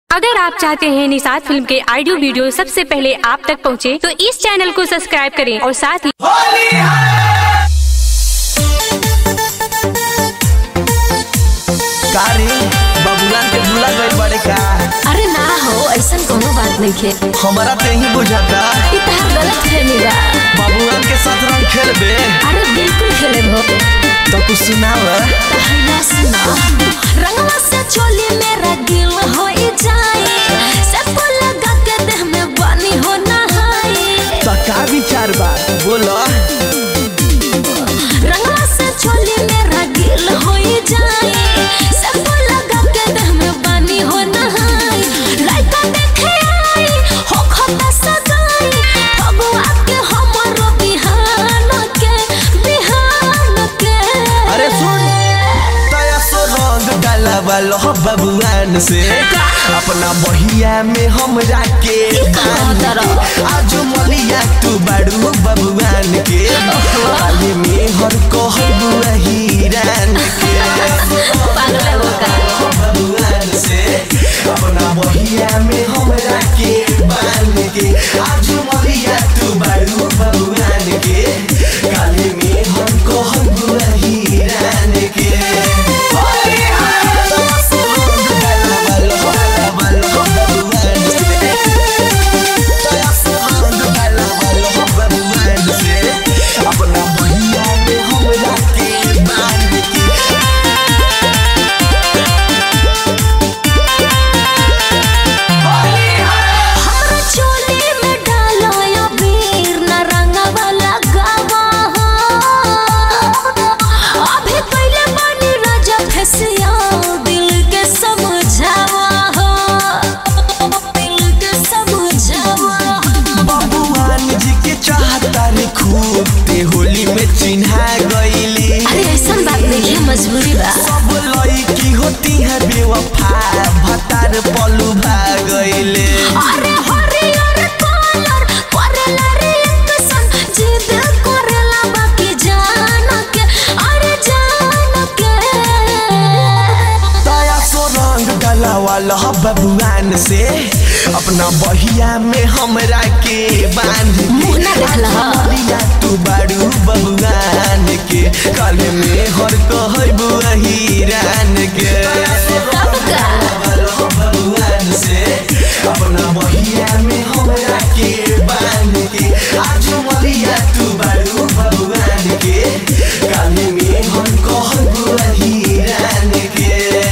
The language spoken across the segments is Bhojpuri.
अगर आप चाहते हैं निषाद फिल्म के ऑडियो वीडियो सबसे पहले आप तक पहुंचे, तो इस चैनल को सब्सक्राइब करें और साथ ही बबुलान के भूला गए बड़े का। अरे ना हो, ऐसा कोनो बात नहीं है। हमारा ते ही बुझाता इतना गलत फहमी बा। बबुलान के साथ रंग खेलबे? अरे बिल्कुल खेले हो। तो कुछ सुनाव। पहला सुना, रंगवा से चोली मेरा दिल हो जाए, सबको लगा के देह में पानी हो नहाए। तो का विचार बा बोलो। रंगवा से चोली मेरा दिल हो जाए, सबको लगा के देह में पानी हो नहाए। लड़का देखे आई हो खता सगाई, भगवा के हमरो बिहान के। अरे सुन, तया सो रंग डाला वालो बबुआन से अपना बहिया में हमरा के आज मलिया तू बाड़ू बबुआन के काले में हर कहबू हीरान के बबुआन से अपना बहिया में हमरा के बान के आज मलिया तू बाड़ू बबुआन के काले में हर कहबू हीरान के। होली में चिन्हा गईली। अरे ऐसा बात नहीं है, मजबूरी बा। सब लड़की होती है बेवफा, भतार पलू भाग गईले। अरे हरियर कलर करेला रे एकसन, जिद करेला बाकी जान के। अरे जान के तया सो रंग डाला वाला बबुआन से अपना बहिया में हमरा के बांध मुंह ना देखला तू बाड़ू बबुआन के काले में हर कहबू हीरान के। बबुआन से अपना बहिया में हमरा के बांध के आज मलिया तू बाड़ू बबुआन के काले में हर कहबू हीरान के।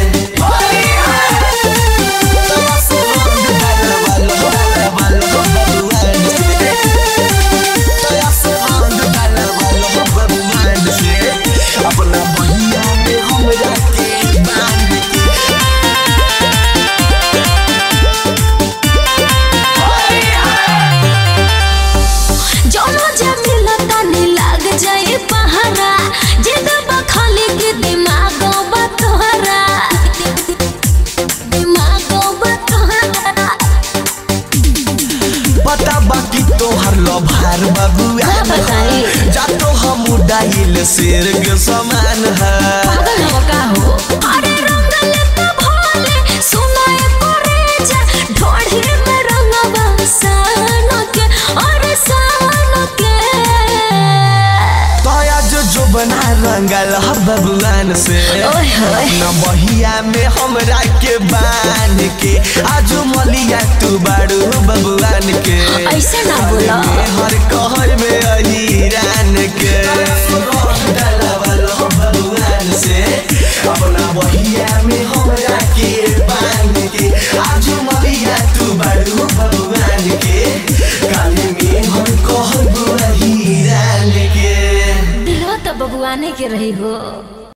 भार बबुआ जातो हम डाइल शेर के समान है। पागल हो का हो? अरे रंगल तो भोले सुनाए करे जा, ढोढ़ी में रंगवा सान के। अरे सान के तया जो बना रंगल बबुआन से अपना बहिया में हमरा के बान के आज मलिया तू बाड़ू बबुआन के ऐसे ना बोला। हर कहर में हीरान के बबुआन से अपना बहिया में हमरा के बान के आज मलिया तू बाड़ू बबुआन के काले में हर कहबू हीरान के। दिलवा तो बबुआने के रही हो।